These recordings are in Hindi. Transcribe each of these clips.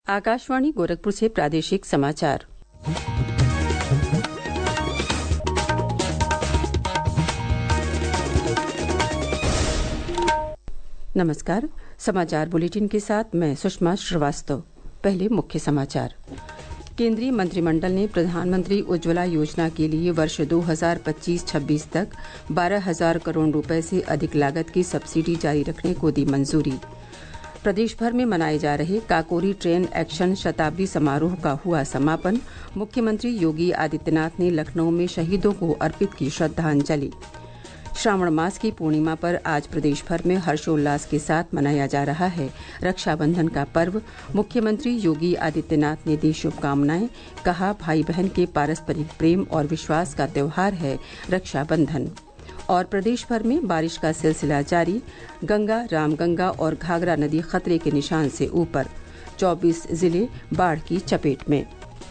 आकाशवाणी गोरखपुर से प्रादेशिक समाचार। नमस्कार। समाचार बुलेटिन के साथ मैं सुषमा श्रीवास्तव। पहले मुख्य समाचार। केंद्रीय मंत्रिमंडल ने प्रधानमंत्री उज्ज्वला योजना के लिए वर्ष 2025-26 तक 12,000 करोड़ रुपए से अधिक लागत की सब्सिडी जारी रखने को दी मंजूरी। प्रदेश भर में मनाए जा रहे काकोरी ट्रेन एक्शन शताब्दी समारोह का हुआ समापन। मुख्यमंत्री योगी आदित्यनाथ ने लखनऊ में शहीदों को अर्पित की श्रद्धांजलि। श्रावण मास की पूर्णिमा पर आज प्रदेश भर में हर्षोल्लास के साथ मनाया जा रहा है रक्षाबंधन का पर्व। मुख्यमंत्री योगी आदित्यनाथ ने दी शुभकामनाएं। कहा, भाई बहन के पारस्परिक प्रेम और विश्वास का त्योहार है रक्षाबंधन। और प्रदेश भर में बारिश का सिलसिला जारी। गंगा, रामगंगा और घाघरा नदी खतरे के निशान से ऊपर। 24 जिले बाढ़ की चपेट में।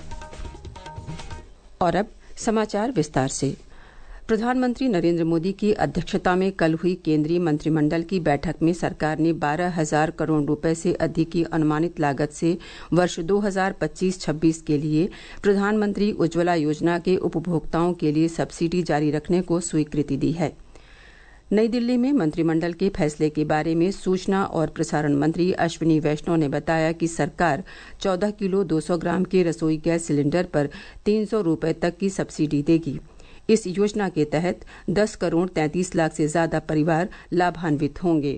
और अब समाचार विस्तार से। प्रधानमंत्री नरेंद्र मोदी की अध्यक्षता में कल हुई केंद्रीय मंत्रिमंडल की बैठक में सरकार ने 12,000 करोड़ रुपए से अधिक की अनुमानित लागत से वर्ष 2025-26 के लिए प्रधानमंत्री उज्ज्वला योजना के उपभोक्ताओं के लिए सब्सिडी जारी रखने को स्वीकृति दी है। नई दिल्ली में मंत्रिमंडल के फैसले के बारे में सूचना और प्रसारण मंत्री अश्विनी वैष्णव ने बताया कि सरकार 14 किलो 200 ग्राम के रसोई गैस सिलेंडर पर 300 रुपए तक की सब्सिडी देगी। इस योजना के तहत 10 करोड़ 33 लाख से ज्यादा परिवार लाभान्वित होंगे।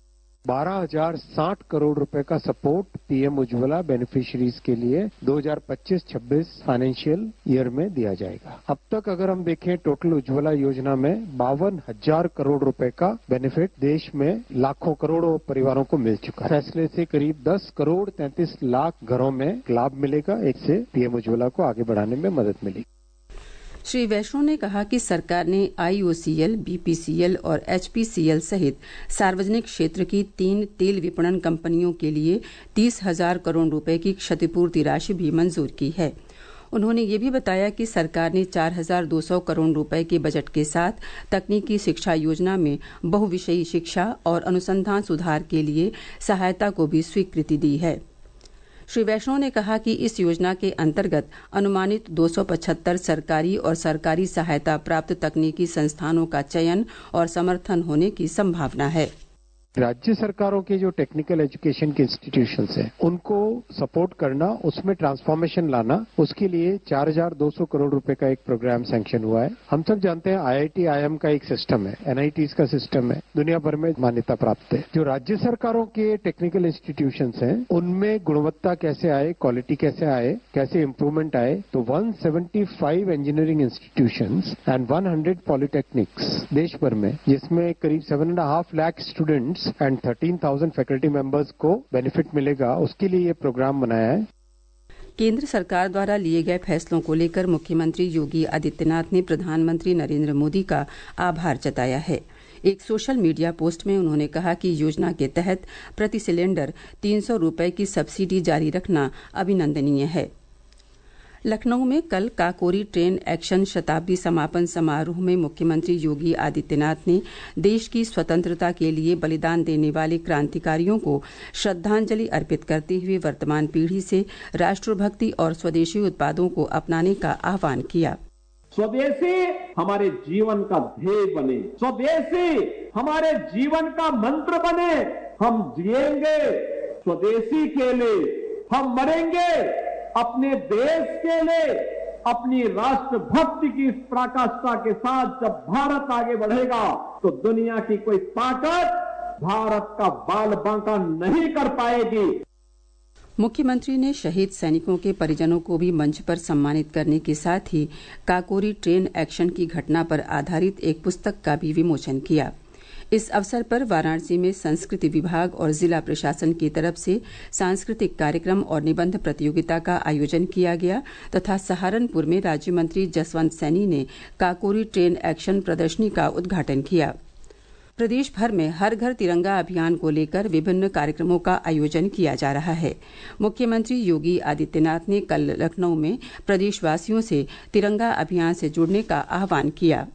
12,060 करोड़ रुपए का सपोर्ट पीएम उज्ज्वला बेनिफिशियरीज के लिए 2025-26 फाइनेंशियल ईयर में दिया जाएगा। अब तक अगर हम देखें टोटल उज्ज्वला योजना में 52,000 करोड़ रुपए का बेनिफिट देश में लाखों करोड़ों परिवारों को मिल चुका है। फैसले से करीब 10 करोड़ 33 लाख घरों में लाभ मिलेगा। इससे पीएम उज्ज्वला को आगे बढ़ाने में मदद मिलेगी। श्री वैष्णव ने कहा कि सरकार ने आईओसीएल, बीपीसीएल और एचपीसीएल सहित सार्वजनिक क्षेत्र की 3 तेल विपणन कंपनियों के लिए 30,000 करोड़ रुपए की क्षतिपूर्ति राशि भी मंजूर की है। उन्होंने ये भी बताया कि सरकार ने 4,200 करोड़ रुपए के बजट के साथ तकनीकी शिक्षा योजना में बहुविषयी शिक्षा और अनुसंधान सुधार के लिए सहायता को भी स्वीकृति दी है। श्री वैष्णव ने कहा कि इस योजना के अंतर्गत अनुमानित 275 सरकारी और सरकारी सहायता प्राप्त तकनीकी संस्थानों का चयन और समर्थन होने की संभावना है। राज्य सरकारों के जो टेक्निकल एजुकेशन के इंस्टीट्यूशंस हैं, उनको सपोर्ट करना, उसमें ट्रांसफॉर्मेशन लाना, उसके लिए 4,200 करोड़ रुपए का एक प्रोग्राम सैंक्शन हुआ है। हम सब जानते हैं आईआईटी आईएम का एक सिस्टम है, एनआईटीज का सिस्टम है, दुनिया भर में मान्यता प्राप्त है। जो राज्य सरकारों के टेक्निकल इंस्टीट्यूशंस हैं, उनमें गुणवत्ता कैसे आए, क्वालिटी कैसे आए, कैसे इम्प्रूवमेंट आए, तो 175 इंजीनियरिंग इंस्टीट्यूशंस एंड 100 पॉलिटेक्निक्स देश भर में, जिसमें करीब 7.5 lakh students and 13,000 faculty members को बेनिफिट मिलेगा, उसके लिए ये प्रोग्राम बनाया है। केंद्र सरकार द्वारा लिए गए फैसलों को लेकर मुख्यमंत्री योगी आदित्यनाथ ने प्रधानमंत्री नरेंद्र मोदी का आभार जताया है। एक सोशल मीडिया पोस्ट में उन्होंने कहा कि योजना के तहत प्रति सिलेंडर 300 रुपए की सब्सिडी जारी रखना अभिनंदनीय है। लखनऊ में कल काकोरी ट्रेन एक्शन शताब्दी समापन समारोह में मुख्यमंत्री योगी आदित्यनाथ ने देश की स्वतंत्रता के लिए बलिदान देने वाले क्रांतिकारियों को श्रद्धांजलि अर्पित करते हुए वर्तमान पीढ़ी से राष्ट्रभक्ति और स्वदेशी उत्पादों को अपनाने का आह्वान किया। स्वदेशी हमारे जीवन का ध्येय बने, स्वदेशी हमारे जीवन का मंत्र बने। हम जिएंगे स्वदेशी के लिए, हम मरेंगे अपने देश के लिए। अपनी राष्ट्रभक्ति की इस पराकाष्ठा के साथ जब भारत आगे बढ़ेगा तो दुनिया की कोई ताकत भारत का बाल बांका नहीं कर पाएगी। मुख्यमंत्री ने शहीद सैनिकों के परिजनों को भी मंच पर सम्मानित करने के साथ ही काकोरी ट्रेन एक्शन की घटना पर आधारित एक पुस्तक का भी विमोचन किया। इस अवसर पर वाराणसी में संस्कृति विभाग और जिला प्रशासन की तरफ से सांस्कृतिक कार्यक्रम और निबंध प्रतियोगिता का आयोजन किया गया तथा सहारनपुर में राज्य मंत्री जसवंत सैनी ने काकोरी ट्रेन एक्शन प्रदर्शनी का उद्घाटन किया। प्रदेश भर में हर घर तिरंगा अभियान को लेकर विभिन्न कार्यक्रमों का आयोजन किया जा रहा है। मुख्यमंत्री योगी आदित्यनाथ ने कल लखनऊ में प्रदेशवासियों से तिरंगा अभियान से जुड़ने का आह्वान किया।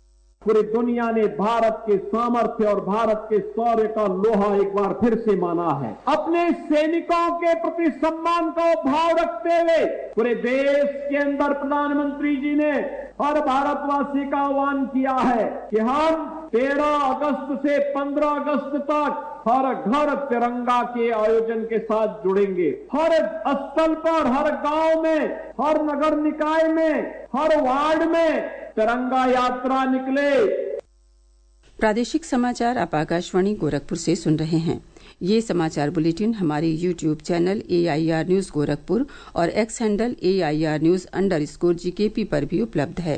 पूरी दुनिया ने भारत के सामर्थ्य और भारत के शौर्य का लोहा एक बार फिर से माना है। अपने सैनिकों के प्रति सम्मान का भाव रखते हुए पूरे देश के अंदर प्रधानमंत्री जी ने हर भारतवासी का आह्वान किया है कि हम 13 अगस्त से 15 अगस्त तक हर घर तिरंगा के आयोजन के साथ जुड़ेंगे। हर स्थल पर, हर गांव में, हर नगर निकाय में, हर वार्ड में तिरंगा यात्रा निकले। प्रादेशिक समाचार आप आकाशवाणी गोरखपुर से सुन रहे हैं। ये समाचार बुलेटिन हमारे YouTube channel AIR news Gorakhpur और एक्स हैंडल AIR न्यूज_GKP पर भी उपलब्ध है।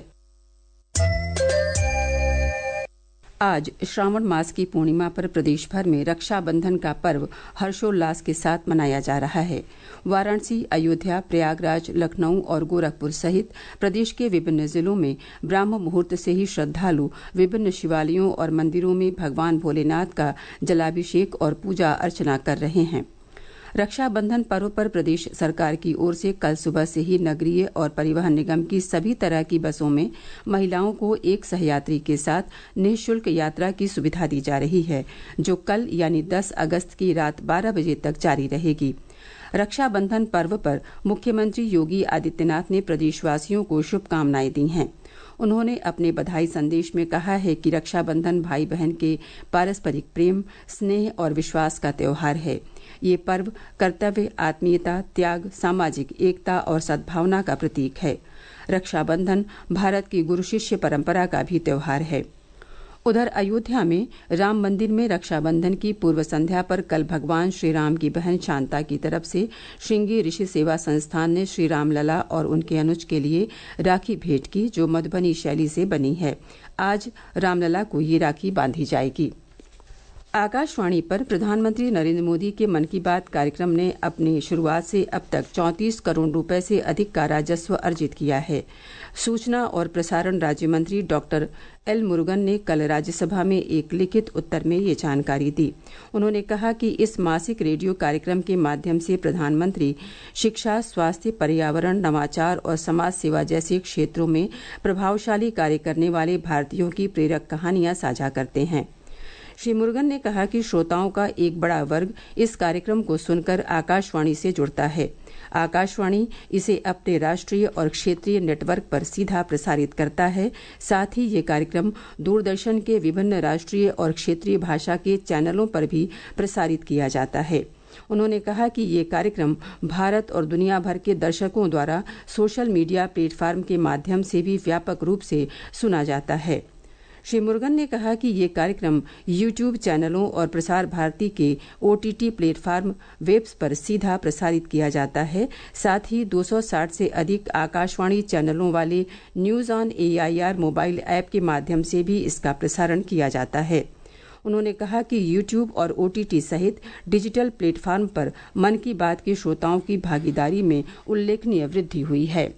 आज श्रावण मास की पूर्णिमा पर प्रदेश भर में रक्षाबंधन का पर्व हर्षोल्लास के साथ मनाया जा रहा है। वाराणसी, अयोध्या, प्रयागराज, लखनऊ और गोरखपुर सहित प्रदेश के विभिन्न जिलों में ब्राह्म मुहूर्त से ही श्रद्धालु विभिन्न शिवालयों और मंदिरों में भगवान भोलेनाथ का जलाभिषेक और पूजा अर्चना कर रहे हैं। रक्षाबंधन पर्व पर प्रदेश सरकार की ओर से कल सुबह से ही नगरीय और परिवहन निगम की सभी तरह की बसों में महिलाओं को एक सहयात्री के साथ निःशुल्क यात्रा की सुविधा दी जा रही है, जो कल यानी 10 अगस्त की रात 12 बजे तक जारी रहेगी। रक्षाबंधन पर्व पर मुख्यमंत्री योगी आदित्यनाथ ने प्रदेशवासियों को शुभकामनाएं दी हैं। उन्होंने अपने बधाई संदेश में कहा है कि रक्षाबंधन भाई बहन के पारस्परिक प्रेम, स्नेह और विश्वास का त्योहार है। ये पर्व कर्तव्य, आत्मीयता, त्याग, सामाजिक एकता और सद्भावना का प्रतीक है। रक्षाबंधन भारत की गुरु शिष्य परंपरा का भी त्योहार है। उधर अयोध्या में राम मंदिर में रक्षाबंधन की पूर्व संध्या पर कल भगवान श्री राम की बहन शांता की तरफ से श्रृंगी ऋषि सेवा संस्थान ने श्री राम लला और उनके अनुज के लिए राखी भेंट की, जो मधुबनी शैली से बनी है। आज रामलला को ये राखी बांधी जाएगी। आकाशवाणी पर प्रधानमंत्री नरेंद्र मोदी के मन की बात कार्यक्रम ने अपनी शुरुआत से अब तक 34 करोड़ रुपए से अधिक का राजस्व अर्जित किया है। सूचना और प्रसारण राज्य मंत्री डॉक्टर एल मुरुगन ने कल राज्यसभा में एक लिखित उत्तर में ये जानकारी दी। उन्होंने कहा कि इस मासिक रेडियो कार्यक्रम के माध्यम से प्रधानमंत्री शिक्षा, स्वास्थ्य, पर्यावरण, नवाचार और समाज सेवा जैसे क्षेत्रों में प्रभावशाली कार्य करने वाले भारतीयों की प्रेरक कहानियां साझा करते हैं। श्री मुरुगन ने कहा कि श्रोताओं का एक बड़ा वर्ग इस कार्यक्रम को सुनकर आकाशवाणी से जुड़ता है। आकाशवाणी इसे अपने राष्ट्रीय और क्षेत्रीय नेटवर्क पर सीधा प्रसारित करता है। साथ ही ये कार्यक्रम दूरदर्शन के विभिन्न राष्ट्रीय और क्षेत्रीय भाषा के चैनलों पर भी प्रसारित किया जाता है। उन्होंने कहा कि ये कार्यक्रम भारत और दुनिया भर के दर्शकों द्वारा सोशल मीडिया प्लेटफॉर्म के माध्यम से भी व्यापक रूप से सुना जाता है। श्री मुरुगन ने कहा कि ये कार्यक्रम यूट्यूब चैनलों और प्रसार भारती के OTT प्लेटफॉर्म वेब्स पर सीधा प्रसारित किया जाता है। साथ ही 260 से अधिक आकाशवाणी चैनलों वाले news on AIR mobile app के माध्यम से भी इसका प्रसारण किया जाता है। उन्होंने कहा कि यूट्यूब और OTT सहित डिजिटल प्लेटफॉर्म पर मन की बात के श्रोताओं की भागीदारी में उल्लेखनीय वृद्धि हुई है।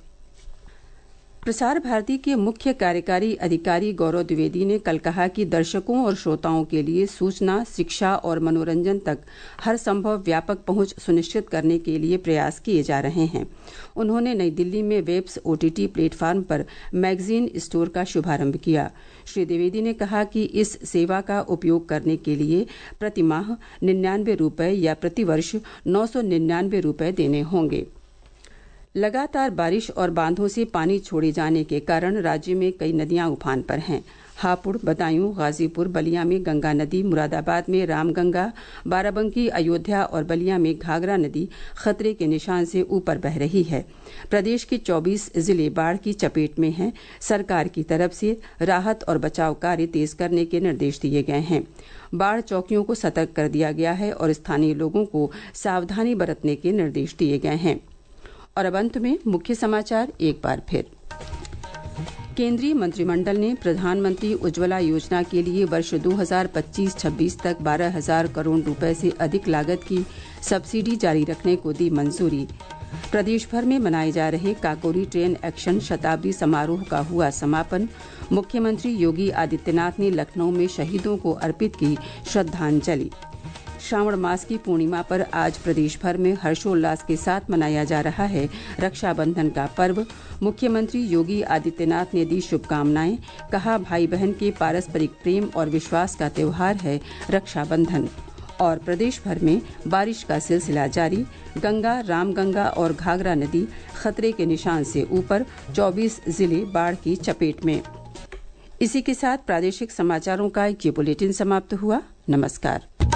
प्रसार भारती के मुख्य कार्यकारी अधिकारी गौरव द्विवेदी ने कल कहा कि दर्शकों और श्रोताओं के लिए सूचना, शिक्षा और मनोरंजन तक हर संभव व्यापक पहुंच सुनिश्चित करने के लिए प्रयास किए जा रहे हैं। उन्होंने नई दिल्ली में वेब्स OTT प्लेटफॉर्म पर मैगजीन स्टोर का शुभारंभ किया। श्री द्विवेदी ने कहा कि इस सेवा का उपयोग करने के लिए प्रति माह 99 रुपये या प्रतिवर्ष 999 रुपये देने होंगे। लगातार बारिश और बांधों से पानी छोड़े जाने के कारण राज्य में कई नदियां उफान पर हैं। हापुड़, बदायूं, गाजीपुर, बलिया में गंगा नदी, मुरादाबाद में रामगंगा, बाराबंकी, अयोध्या और बलिया में घाघरा नदी खतरे के निशान से ऊपर बह रही है। प्रदेश के 24 जिले बाढ़ की चपेट में हैं। सरकार की तरफ से राहत और बचाव कार्य तेज करने के निर्देश दिए गए हैं। बाढ़ चौकियों को सतर्क कर दिया गया है और स्थानीय लोगों को सावधानी बरतने के निर्देश दिए गए हैं। और अब अंत में मुख्य समाचार एक बार फिर। केंद्रीय मंत्रिमंडल ने प्रधानमंत्री उज्ज्वला योजना के लिए वर्ष 2025-26 तक 12,000 करोड़ रुपए से अधिक लागत की सब्सिडी जारी रखने को दी मंजूरी। प्रदेश भर में मनाए जा रहे काकोरी ट्रेन एक्शन शताब्दी समारोह का हुआ समापन। मुख्यमंत्री योगी आदित्यनाथ ने लखनऊ में शहीदों को अर्पित की श्रद्धांजलि। श्रावण मास की पूर्णिमा पर आज प्रदेश भर में हर्षोल्लास के साथ मनाया जा रहा है रक्षाबंधन का पर्व। मुख्यमंत्री योगी आदित्यनाथ ने दी शुभकामनाएं, कहा भाई बहन के पारस्परिक प्रेम और विश्वास का त्योहार है रक्षाबंधन। और प्रदेश भर में बारिश का सिलसिला जारी, गंगा, रामगंगा और घाघरा नदी खतरे के निशान से ऊपर, 24 जिले बाढ़ की चपेट में। इसी के साथ प्रादेशिक समाचारों का ये बुलेटिन समाप्त हुआ। नमस्कार।